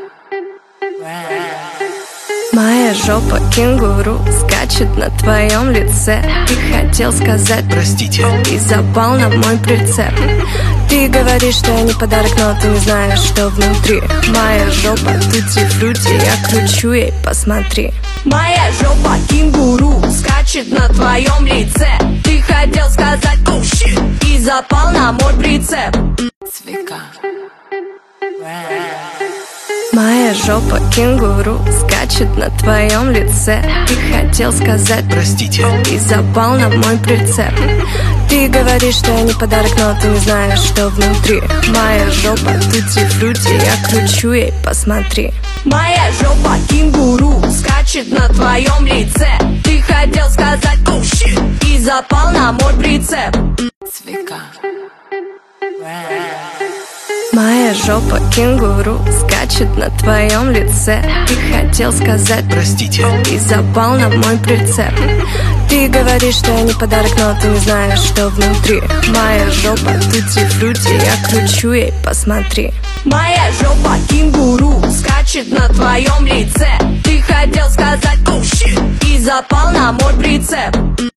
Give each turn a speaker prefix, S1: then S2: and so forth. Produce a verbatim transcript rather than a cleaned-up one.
S1: Моя жопа кенгуру скачет на твоем лице. Ты хотел сказать
S2: простите
S1: и запал на мой прицеп. Ты говоришь, что я не подарок, но ты не знаешь, что внутри. Моя жопа тути-фрути, я кручу ей, посмотри. Моя жопа кенгуру скачет на твоем лице. Ты хотел сказать oh shit и запал на мой прицеп.
S3: Цвика.
S1: Моя жопа кенгуру скачет на твоем лице. Ты хотел сказать
S2: простите
S1: и запал на мой прицеп. Ты говоришь, что я не подарок, но ты не знаешь, что внутри. Моя жопа тути-фрути, я кручу ей, посмотри. Моя жопа кенгуру скачет на твоем лице. Ты хотел сказать oh shit и запал на мой прицеп.
S3: Цвика.
S1: Моя жопа кенгуру скачет на твоем лице. Ты хотел сказать
S2: простите
S1: и запал на мой прицеп. Ты говоришь, что я не подарок, но ты не знаешь, что внутри. Моя жопа тути-фрути, я кручу ей, посмотри. Моя жопа кенгуру скачет на твоем лице. Ты хотел сказать oh shit и запал на мой прицеп.